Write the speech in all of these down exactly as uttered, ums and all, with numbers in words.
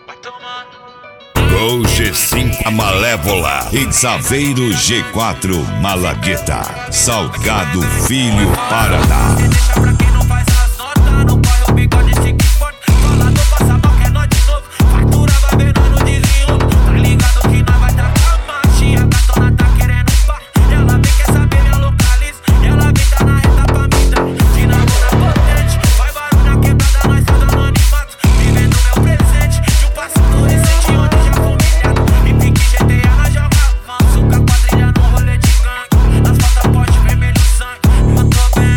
Gol G cinco a Malévola e Saveiro G quatro Malagueta. Salgado Filho Paraná. Deixa pra quem não faz as notas, não põe o bigode, stick forte. Falador passa mal, quer nós de novo. Fatura vai vendo no desenrolo. Tá ligado que nós vai tratar machinha. Gatona tá querendo par. Ela vem, quer saber minha localiza. Ela vem, tá na reta pra mim, tá? De namora potente. Vai barulho na quebrada, nós tá dando animato. Vivendo meu presente, de um passado recente onde já fui humilhado. E pique G T A nós joga avanço. Com a quadrilha no rolê de gangue. Nas fotos poste vermelho sangue. Eu tô bem.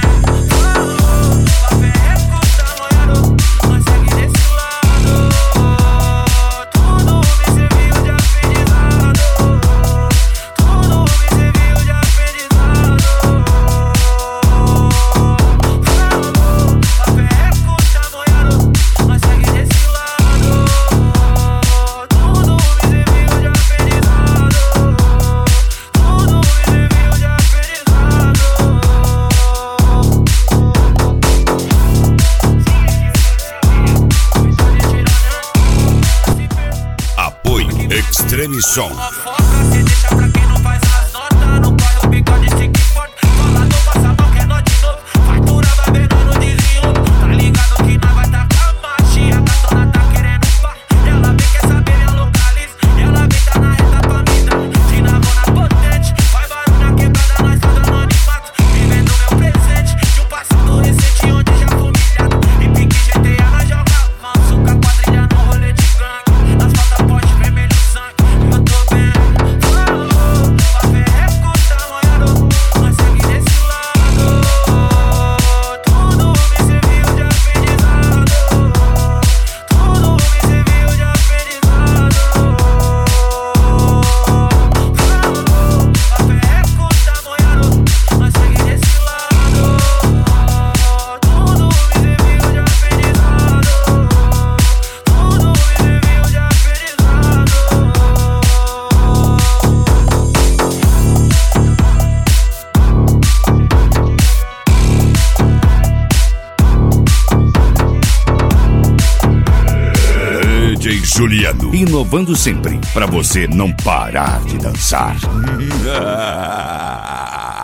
Extreme Som. Cê deixa pra quem não faz as notas, não põe o bigode, stick forte. Falador passa mal, quer nós de novo. Fatura vai vendo no desenrolo. Tá ligado que nós vai tacar machinha. Gatona tá querendo par. Ela vem, quer saber minha localiza. Ela vem, tá na reta pra mim, tá? De namora potente. Vai barulho na quebrada, nós tá dando animato. Vivendo meu presente, de um passado recente onde já fui humilhado. E pique G T A nós joga avanço. Com a quadrilha no rolê de gangue. Nas fotos poste vermelho sangue. Eu tô bem, falou, pra ver escuta molhado. Nós segue desse lado. Tudo me serviu de aprendizado. Tudo me serviu de aprendizado. Falou, pra ver escuta molhado. Nós segue desse lado. Tudo me serviu de aprendizado. Tudo me serviu de aprendizado. D J Juliano, inovando sempre, pra você não parar de dançar.